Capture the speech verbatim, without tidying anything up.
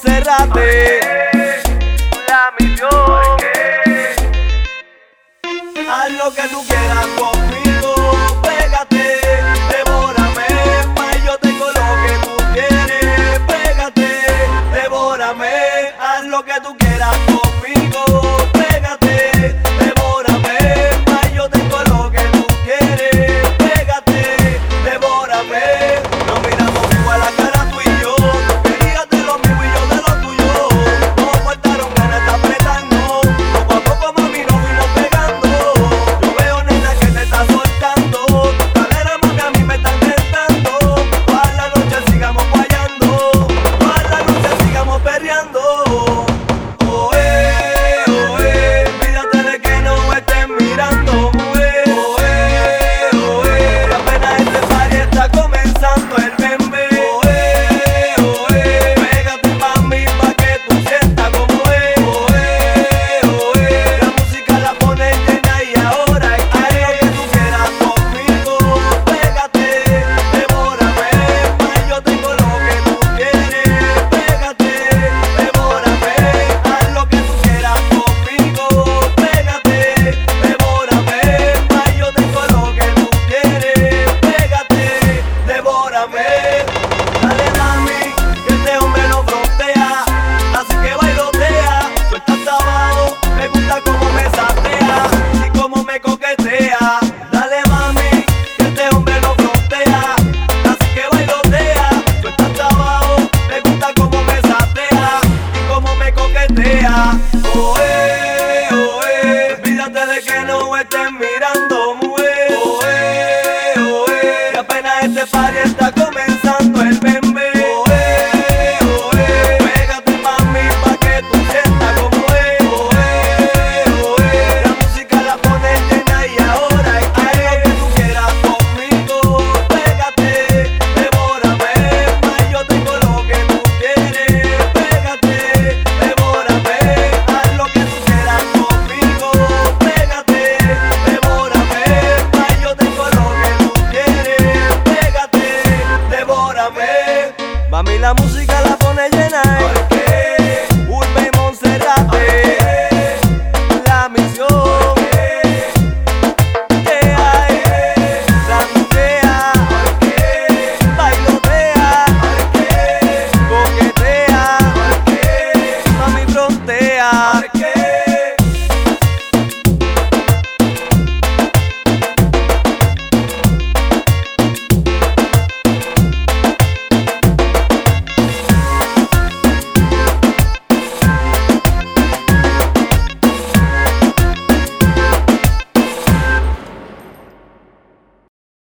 Monserrate. La misión. Haz lo que tú quieras conmigo, pégate, devórame, pa' yo tengo lo que tú quieres. Pégate, devórame, haz lo que tú quieras conmigo, pégate, devórame, pa' yo tengo lo que tú quieres. Pégate, devórame, nos miramos igual a la cara tú y yo. Tú querías de lo mío y yo de lo tuyo. No faltaron ganas de apretarnos, poco a poco mami nos fuimos pegando. Yo veo nena que te está soltando, tu cadera mami a mí me están tentando. Toda la noche sigamos guayando, toda la noche sigamos perreando. Oe, oe, olvídate de que no estén mirando, mujer. Oe, oe, apenas este party está comenzando el bembe. Oe, oe, pégate mami pa' que tú sientas como es. Oe, oe, la música la pone llena y ahora es que haz lo que tú quieras conmigo. Pégate, devórame, pa' yo tengo lo que tú quieres. Pégate, devórame, haz lo que tú quieras conmigo. Pégate, devórame, pa' yo tengo lo que tú quieres. Pégate, devórame. Dale mami, que este hombre no frontea, así que bailotea, suelta hasta abajo, me gusta como me satea y como me coquetea. Dale mami, que este hombre no frontea, así que bailotea, suelta hasta abajo, me gusta como me satea y como me coquetea. Oe, oe, olvídate de que no estén mirando, mujer. Oe, oe, que apenas este party está comenzando el bembe. Oe, oe, pégate mami pa' que tú sientas como es. Oe, oe, la música la pone llena y ahora es que haz lo que tú quieras conmigo. Pégate, devórame, pa' yo tengo lo que tú quieres. Pégate, devórame, haz lo que tú quieras conmigo. Pégate, devórame, pa' yo tengo lo que tú quieres. Pégate, devórame. Mami, la música la pone llena.